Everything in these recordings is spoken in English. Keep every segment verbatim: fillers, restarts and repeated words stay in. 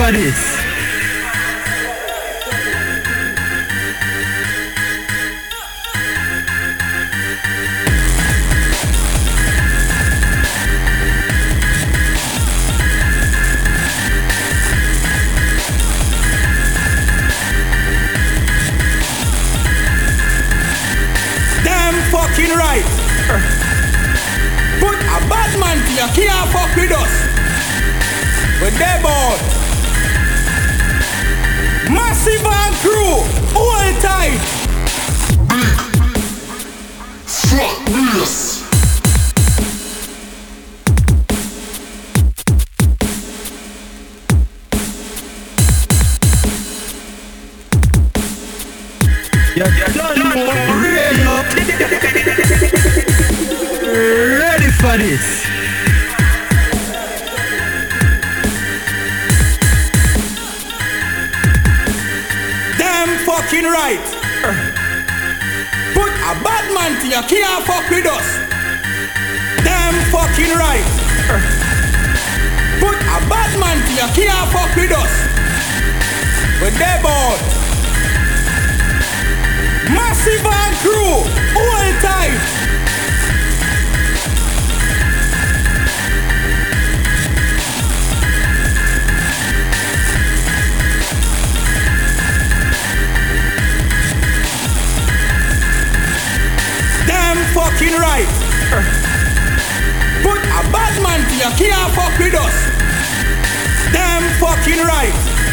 for this. Fucking right. Put a bad man to you can't fuck with us. We're dead bored. Massive and crew, all tight. Fuck this. Yeah, yeah, done. Ready for this. Damn fucking right. Put a bad man to you can't fuck with us. Damn fucking right. Put a bad man to you can't fuck with us. We're dead bored. Massive and crew, all tight. Fucking right. Put a bad man to you can't fuck with us. Damn fucking right.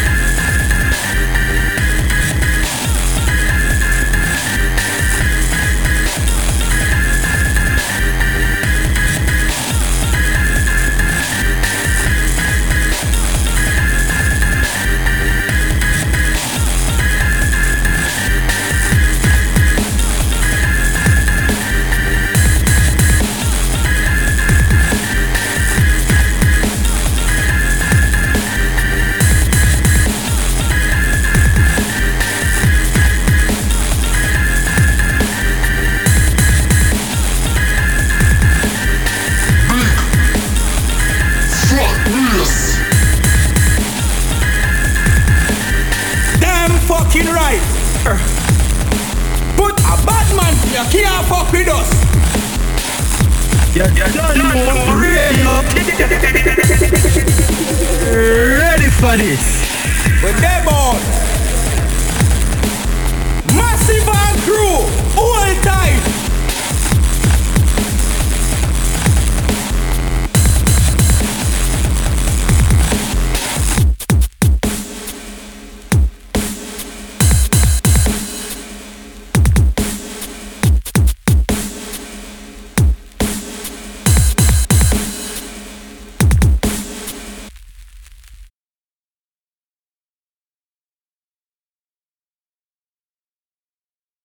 Fucking right. Put a bad man to you can't fuck with us. Yeah, yeah, done. Ready for this. We're dead bored. Massive and crew, all tight.